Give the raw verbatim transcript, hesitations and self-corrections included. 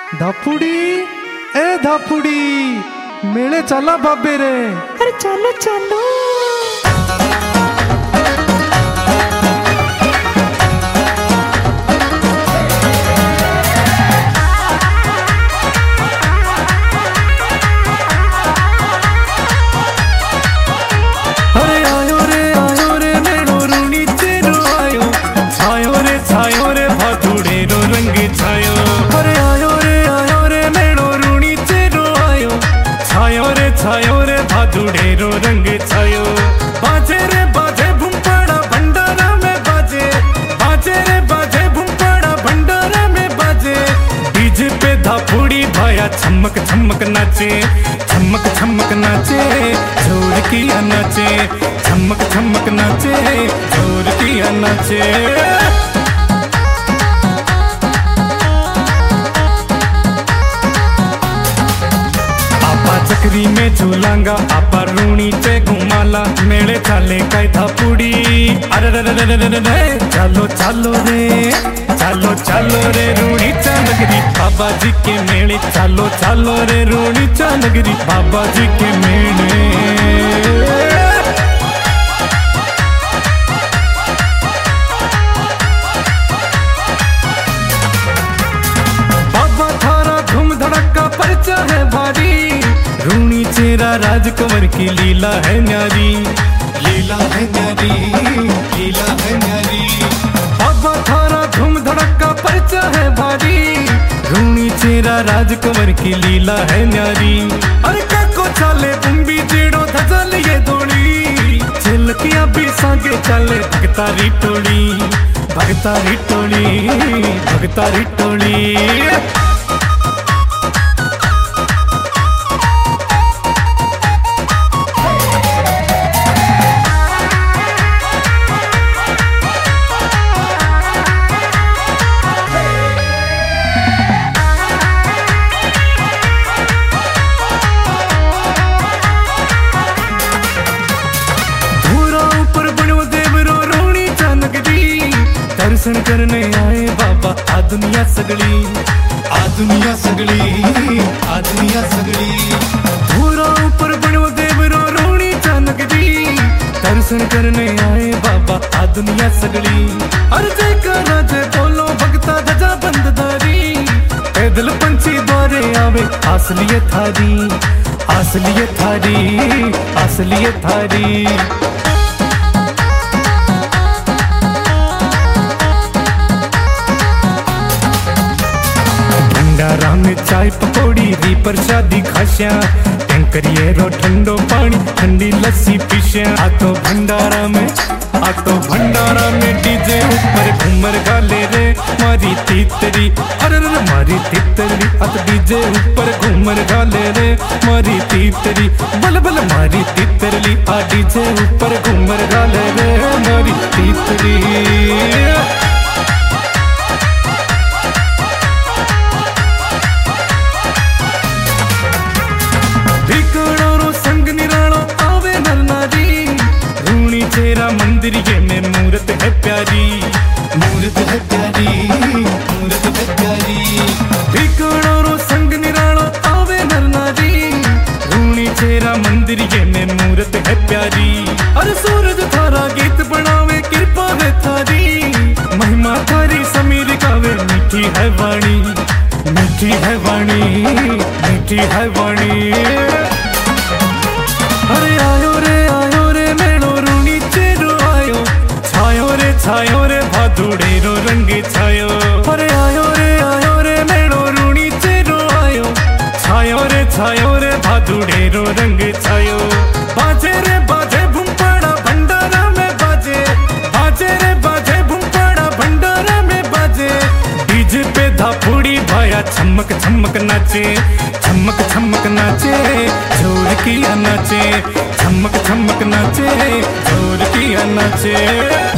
धापुड़ी ए धापुड़ी मेले चला बाबे रे। अरे चलो चलो। अरे आयो रे आयो रे मेलो रूनी तेरो आयो, छायो रे छायो रे भादुड़े रो रंग छायो। अरे आयो रे आयो रे मेलो रूनी तेरो आयो, छायो रे छायो रे भादुड़े रो रंग छायो। बाजे रे बाजे भूमपाड़ा भंडारा में बाजे, बाजे रे बाजे भूमपाड़ा भंडारा में बाजे। डीजे पे धापुड़ी भाया छमक छमक नाचे, छमक छमक नाचे जोर किया नाचे, छमक छमक नाचे जोर किया नाचे। चक्री में झूलांगा आपा रूणी चे घुमाला, मेले चाले काय धापुड़ी। अरे रे रे रे रे रे चलो चलो रे, चलो चलो रे रूणी चा नगरी बाबा जी के मेले। चलो चलो रे रूणी चा नगरी बाबा जी के मेले। बाबा थारा धूम धड़का परचा है भारी, रूणी चेरा राजकंवर की लीला है न्यारी, लीला है न्यारी, लीला है न्यारी। बाबा थारा धूम धड़का परचा है भारी, रूणी चेरा राजकंवर की लीला है न्यारी। अरे काको चाले बुम्बी जेड़ो धजल ये दौड़ी, झलकिया भी सांगे चले भगतारी टोली, भगतारी टोली, भगतारी टोली। दर्शन करने आए बाबा आ दुनिया सगली, आ दुनिया सगली, आ दुनिया सगली। धूरा ऊपर बनो देवरो रोणी चानक जी, दर्शन करने आए बाबा आ दुनिया सगली। अरे जय करा जय बोलो भगता ध्वजा बंददारी, पैदल पंछी द्वारे आवे आसलिए थारी, आसलिए थारी, आसलिए थारी। भंडारा में चाय पकौड़ी री प्रसादी खास्या, टैंकरिए रो ठंडो पानी ठंडी लस्सी पीस्या। आ तो भंडारा में, आ तो भंडारा में डीजे ऊपर घूमर गाले रे मारी तीतरी। अरे रे मारी तीतरी, आ तो डीजे ऊपर घूमर गाले रे मारी तीतरी। बल बल मारी तीतरली, आ डीजे ऊपर घूमर गाले रे मारी तीतरी। मंदिर ये में मूरत है प्यारी, मूरत है प्यारी, मूरत है प्यारी। बिकड़ो संग निरालो आवे नर नारी, रूणी चेरा मंदिर ये में मूरत है प्यारी। अरे सूरज थारा गीत बनावे कृपा है थारी, महिमा थारी समीर गावे मीठी है वाणी, मीठी है वाणी, मीठी है वाणी। अरे आयो रे आयो रे मेलो रूणी चेरो आयो, छायो रे छायो रे भादुड़े रो रंग छायो। अरे आयो रे आयो रे मेलो रूणी चेरो आयो, छायो रे छायो रे भादुड़े रो रंग छायो। बाजे रे बाजे भूमपाड़ा भंडारा में बाजे, बाजे रे बाजे भूमपाड़ा भंडारा में बाजे। डीजे पे धापुड़ी भाया छमक छमक नाचे, छमक छमक नाचे जोर किया नाचे, छमक छमक नाचे जोर किया नाचे।